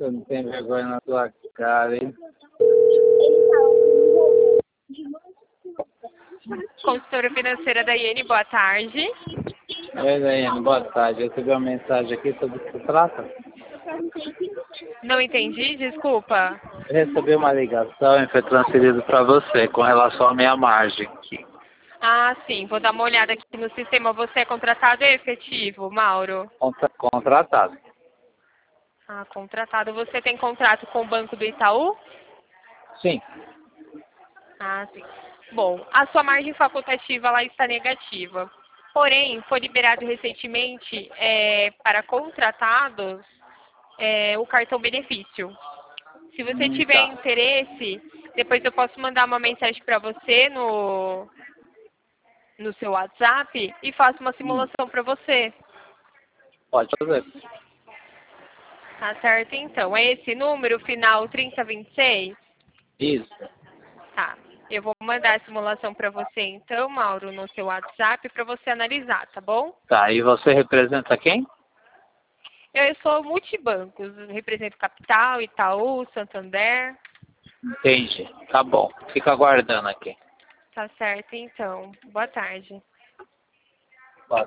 Você não tem vergonha na tua cara, hein? Consultora financeira da Iene, boa tarde. Oi, Daiane, boa tarde. Eu recebi uma mensagem aqui sobre o que se trata. Não entendi, desculpa. Eu recebi uma ligação e foi transferido para você com relação à minha margem. Ah, sim, vou dar uma olhada aqui no sistema. Você é contratado ou efetivo, Mauro? Contratado. Ah, contratado. Você tem contrato com o Banco do Itaú? Sim. Ah, sim. Bom, a sua margem facultativa lá está negativa. Porém, foi liberado recentemente para contratados o cartão benefício. Se você tiver Tá. interesse, depois eu posso mandar uma mensagem para você no seu WhatsApp e faço uma simulação para você. Pode fazer. Tá certo, então. É esse número, final 3026? Isso. Tá. Eu vou mandar a simulação para você, então, Mauro, no seu WhatsApp para você analisar, tá bom? Tá, e você representa quem? Eu sou multibancos, represento Capital, Itaú, Santander. Entendi. Tá bom. Fica aguardando aqui. Tá certo, então. Boa tarde.